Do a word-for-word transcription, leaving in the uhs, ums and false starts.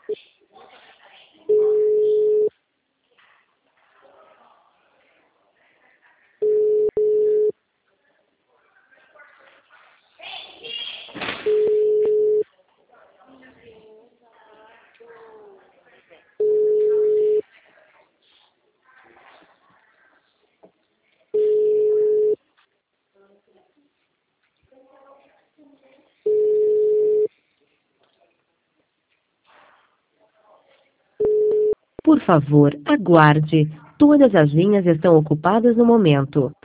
Por favor, aguarde. Todas as linhas estão ocupadas no momento.